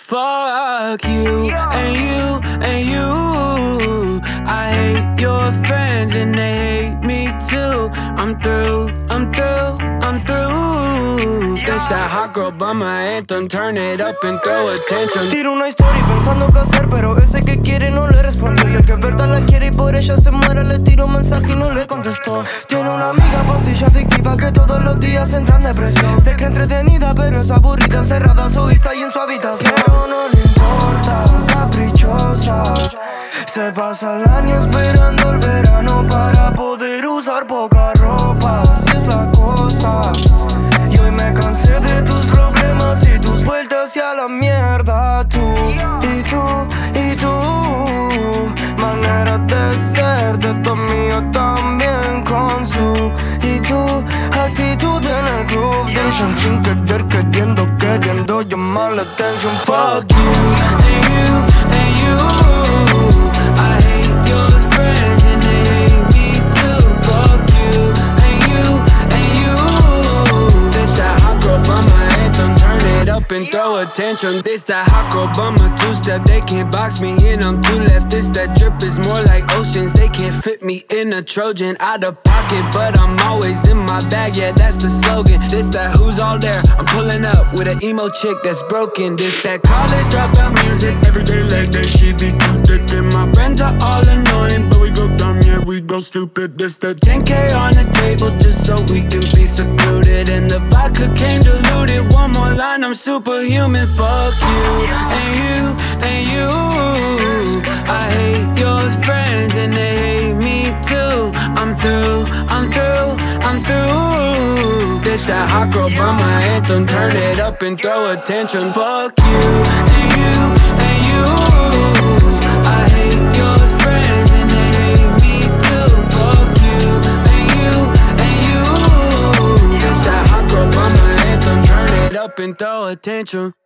Fuck you and you and you. I hate your friends and they hate me too. I'm through, I'm through, I'm through. That's that hot girl bummer anthem. Turn it up and throw attention. Tiro una story pensando qué hacer, pero ese que quiere no le respondió. Y el que verdad la quiere y por ella se muere, le tiro un mensaje y no le contestó. Tiene una amiga pastilla adictiva que todos los días entra en depresión. Se cree entretenida pero es aburrida, encerrada a su vista y en su habitación. Pero no le importa, caprichosa. Se pasa el año esperando el verano para poder usar poca ropa. Así es la cosa. Y hoy me cansé de tus problemas y tus vueltas y a la mierda. Tú y tú y tú, maneras de ser de tu mío también con su. Y tu actitud en el club dicen sin querer, queriendo llamar la atención. Fuck you and you and you. I hate your friends and they hate me too. Fuck you and you and you. This that hot girl bummer anthem. Turn it up and throw attention. This that hot girl bummer two-step. They can't box me in, I'm too left. This that drip is more like oceans. They can't fit me in a Trojan. Out of pocket, but I'm always in my bag. Yeah, that's the slogan. This that who's all there. I'm pulling up with an emo chick that's broken. This that college dropout music. Everyday like that shit be too thick. And my friends are all annoying, but we go dumb, yeah, we go stupid. This that 10K on the table just so we can be secluded. And the vodka came diluted. One more line, I'm superhuman. Fuck you and you and you. I hate your friends and they hate me too. I'm through, I'm through, I'm through. This that hot girl bummer anthem. Turn it up and throw attention. Fuck you and you and you. I hate your friends and they hate me too. Fuck you and you. This that hot girl bummer anthem. Turn it up and throw attention.